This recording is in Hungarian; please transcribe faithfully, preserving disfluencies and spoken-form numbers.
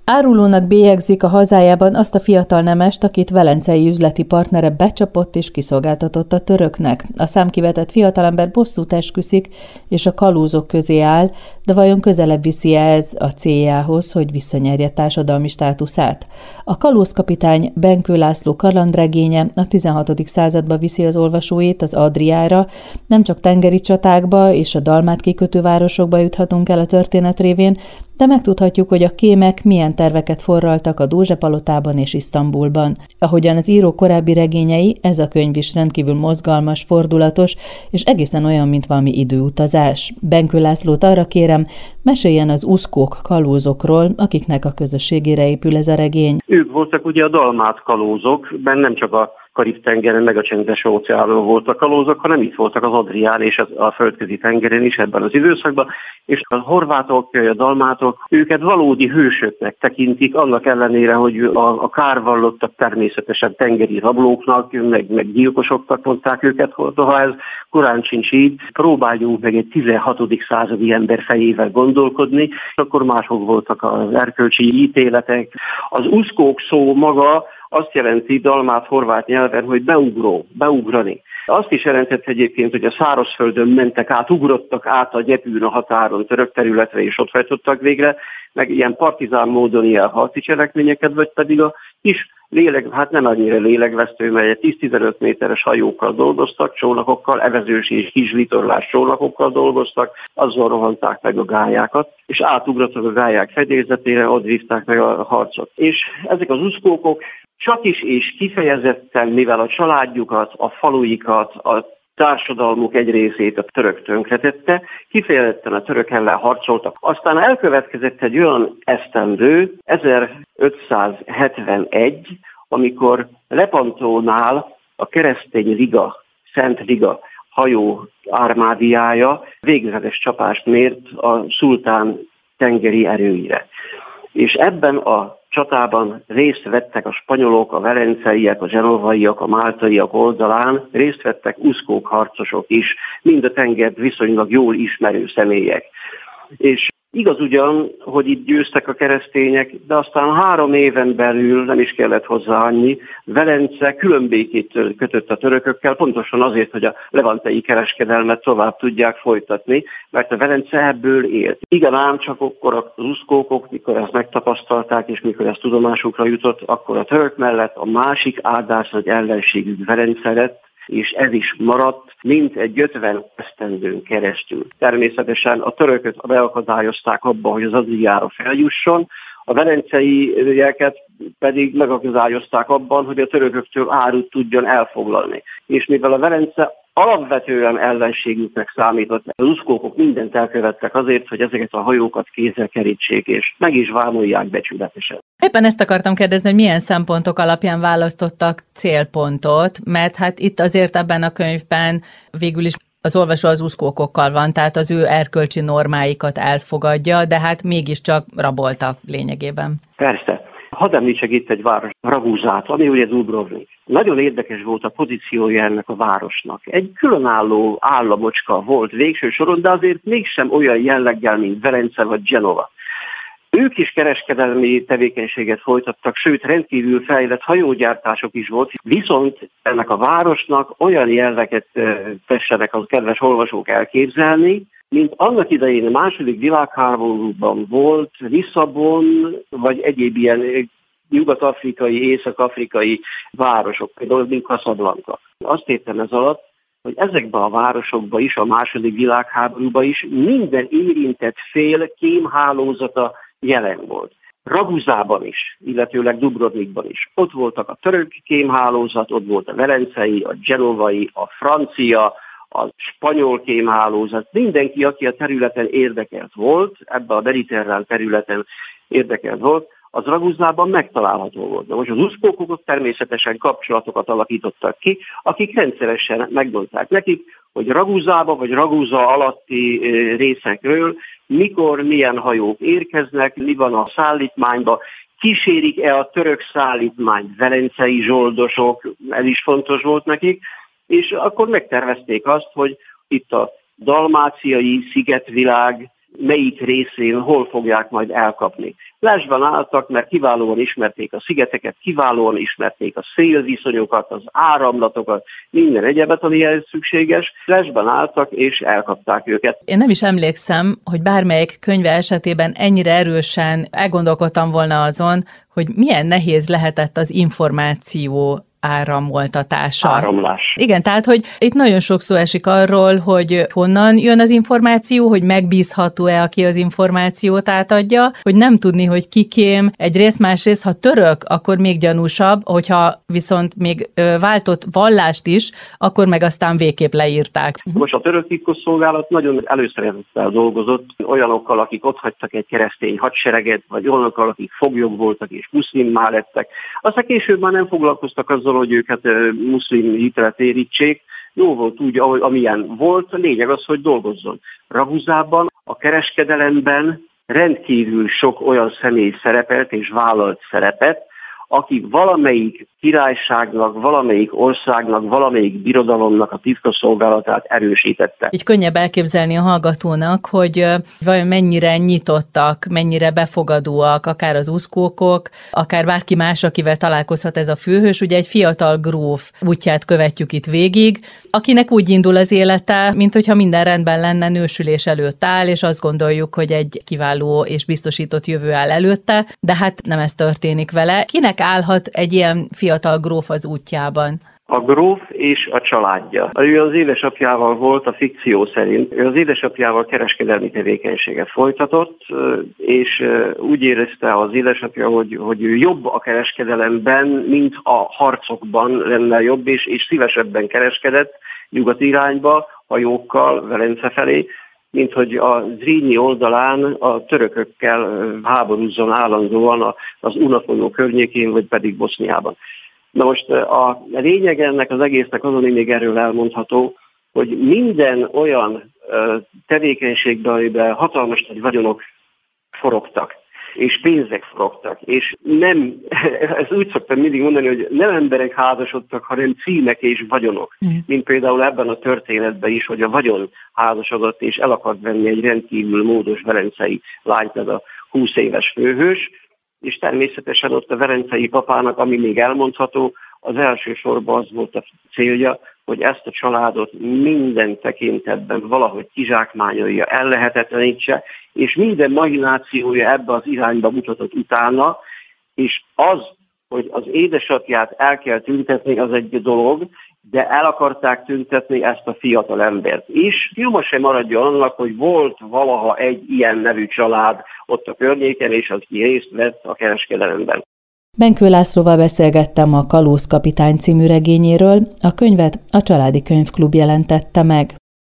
Árulónak bélyegzik a hazájában azt a fiatal nemest, akit velencei üzleti partnere becsapott és kiszolgáltatott a töröknek. A számkivetett fiatalember bosszút esküszik, és a kalózok közé áll, de vajon közelebb viszi ez a céljához, hogy visszanyerje társadalmi státuszát? A kalózkapitány Benkő László kalandregénye a tizenhatodik századba viszi az olvasóit az Adriára, nem csak tengeri csatákba és a Dalmát kikötő városokba juthatunk el a történet révén, de megtudhatjuk, hogy a kémek milyen terveket forraltak a Dózse-palotában és Isztambulban. Ahogyan az író korábbi regényei, ez a könyv is rendkívül mozgalmas, fordulatos, és egészen olyan, mint valami időutazás. Benkő Lászlót arra kérem, meséljen az uszkók, kalózokról, akiknek a közösségére épül ez a regény. Ők voltak ugye a dalmát kalózok, benne nem csak a Karib-tengeren, meg a Csendes-óceánon voltak kalózok, hanem itt voltak az Adrián és a földközi tengeren is ebben az időszakban, és a horvátok, a dalmátok, őket valódi hősöknek tekintik, annak ellenére, hogy a, a kárvallottak természetesen tengeri rablóknak, meg, meg gyilkosoknak mondták őket, ha ez korán sincs így, próbáljunk meg egy tizenhatodik századi ember fejével gondolkodni, akkor mások voltak az erkölcsi ítéletek. Az uszkók szó maga azt jelenti dalmát horvát nyelven, hogy beugró, beugrani. Azt is jelentett egyébként, hogy a szárazföldön mentek át, ugrottak át a gyepűn a határon török területre, és ott hajtottak végre, meg ilyen partizán módon ilyen harci cselekményeket, vagy pedig a kis léleg, hát nem annyira lélegvesztő, mert tíz-tizenöt méteres hajókkal dolgoztak, csónakokkal, evezős és kis vitorlás csónakokkal dolgoztak, azzal rohanták meg a gályákat, és átugrottak a gályák fedélzetére, ott vívták meg a harcot. És ezek az uszkókok csak is és kifejezetten, mivel a családjukat, a faluikat, a társadalmuk egy részét a török tönkretette, kifejezetten a török ellen harcoltak. Aztán elkövetkezett egy olyan esztendő, ezerötszázhetvenegy, amikor Lepantónál a keresztény liga, Szent Liga hajó ármádiája végzetes csapást mért a szultán tengeri erőire. És ebben a csatában részt vettek a spanyolok, a velenceiek, a genovaiak, a máltaiak oldalán, részt vettek uszkók harcosok is, mind a tengert viszonylag jól ismerő személyek. És igaz ugyan, hogy itt győztek a keresztények, de aztán három éven belül, nem is kellett hozzá annyi, Velence különbékét kötött a törökökkel, pontosan azért, hogy a levantei kereskedelmet tovább tudják folytatni, mert a Velence ebből élt. Igen ám, csak akkor az uszkókok, mikor ezt megtapasztalták, és mikor ez tudomásukra jutott, akkor a török mellett a másik áldás nagy ellenségük Velence lett, és ez is maradt, mint egy ötven esztendőn keresztül. Természetesen a törököt beakadályozták abban, hogy az Adriára feljusson, a velenceieket pedig megakadályozták abban, hogy a törököktől árut tudjon elfoglalni. És mivel a Velence alapvetően ellenségüknek számított, az uszkókok mindent elkövettek azért, hogy ezeket a hajókat kézzel kerítsék, és meg is vámolják becsületesen. Éppen ezt akartam kérdezni, hogy milyen szempontok alapján választottak célpontot, mert hát itt azért ebben a könyvben végül is az olvasó az uszkókokkal van, tehát az ő erkölcsi normáikat elfogadja, de hát mégiscsak raboltak lényegében. Persze. Hadd említsek itt egy város, Raguzát, ami ugye Dubrovnik. Nagyon érdekes volt a pozíciója ennek a városnak. Egy különálló államocska volt végső soron, de azért mégsem olyan jelleggel, mint Velence vagy Genova. Ők is kereskedelmi tevékenységet folytattak, sőt rendkívül fejlett hajógyártások is volt, viszont ennek a városnak olyan jelleget tessenek a kedves olvasók elképzelni, mint annak idején a második világháborúban volt Lisszabon, vagy egyéb ilyen nyugat-afrikai, észak-afrikai városok, például mint Casablanca. Azt értem ez alatt, hogy ezekben a városokban is, a második világháborúban is minden érintett fél kémhálózata jelen volt. Raguzában is, illetőleg Dubrovnikban is. Ott voltak a török kémhálózat, ott volt a velencei, a genovai, a francia, a spanyol kémhálózat, mindenki, aki a területen érdekelt volt, ebben a mediterrán területen érdekelt volt, az Raguzában megtalálható volt. De most az uszkókok természetesen kapcsolatokat alakítottak ki, akik rendszeresen megmondták nekik, hogy Raguzába vagy Raguza alatti részekről mikor, milyen hajók érkeznek, mi van a szállítmányban, kísérik-e a török szállítmányt velencei zsoldosok, ez is fontos volt nekik, és akkor megtervezték azt, hogy itt a dalmáciai szigetvilág melyik részén hol fogják majd elkapni. Lesben álltak, mert kiválóan ismerték a szigeteket, kiválóan ismerték a szélviszonyokat, az áramlatokat, minden egyebet, ami ehhez szükséges. Lesben álltak, és elkapták őket. Én nem is emlékszem, hogy bármelyik könyve esetében ennyire erősen elgondolkodtam volna azon, hogy milyen nehéz lehetett az információ áramoltatása. Áramlás. Igen, tehát, hogy itt nagyon sok szó esik arról, hogy honnan jön az információ, hogy megbízható-e, aki az információt átadja, hogy nem tudni, hogy kikém. Egyrészt, másrészt, ha török, akkor még gyanúsabb, hogyha viszont még ö, váltott vallást is, akkor meg aztán végképp leírták. Most a török titkosszolgálat nagyon előszeretettel dolgozott olyanokkal, akik otthagytak egy keresztény hadsereget, vagy olyanokkal, akik foglyok voltak és muszlimmá lettek. Aztán később már nem foglalkoztak azzal, hogy őket muszlim hitre térítsék. Jó volt úgy, ahogy, amilyen volt. A lényeg az, hogy dolgozzon. Raguzában, a kereskedelemben rendkívül sok olyan személy szerepelt és vállalt szerepet, akik valamelyik királyságnak, valamelyik országnak, valamelyik birodalomnak a titkosszolgálatát erősítette. Így könnyebb elképzelni a hallgatónak, hogy vajon mennyire nyitottak, mennyire befogadóak, akár az uszkókok, akár bárki más, akivel találkozhat ez a főhős. Ugye egy fiatal gróf útját követjük itt végig, akinek úgy indul az élete, mint hogyha minden rendben lenne, nősülés előtt áll, és azt gondoljuk, hogy egy kiváló és biztosított jövő áll előtte, de hát nem ez történik vele. Kinek állhat egy ilyen fiatal gróf az útjában? A gróf és a családja. Ő az édesapjával volt, a fikció szerint. Ő az édesapjával kereskedelmi tevékenységet folytatott, és úgy érezte az édesapja, hogy, hogy ő jobb a kereskedelemben, mint a harcokban lenne jobb, és, és szívesebben kereskedett nyugati irányba, hajókkal, Velence felé, mint hogy a Zrínyi oldalán a törökökkel háborúzzon állandóan az Unafolyó környékén, vagy pedig Boszniában. Na most a lényeg ennek az egésznek az, ami még erről elmondható, hogy minden olyan tevékenységben, amiben hatalmas nagy vagyonok forogtak, és pénzek forogtak, és nem, ezt úgy szoktam mindig mondani, hogy nem emberek házasodtak, hanem címek és vagyonok. Mm. Mint például ebben a történetben is, hogy a vagyon házasodott, és el akart venni egy rendkívül módos velencei lányt, ez a húsz éves főhős, és természetesen ott a velencei papának, ami még elmondható, az elsősorban az volt a célja, hogy ezt a családot minden tekintetben valahogy kizsákmányolja, ellehetetlenítse, és minden mahinációja ebbe az irányba mutatott utána, és az, hogy az édesapját el kell tüntetni, az egy dolog, de el akarták tüntetni ezt a fiatal embert is. Nyoma sem maradjon annak, hogy volt valaha egy ilyen nevű család ott a környéken, és az ki részt vett a kereskedelemben. Benkő Lászlóval beszélgettem a Kalózkapitány című regényéről, a könyvet a Családi Könyvklub jelentette meg.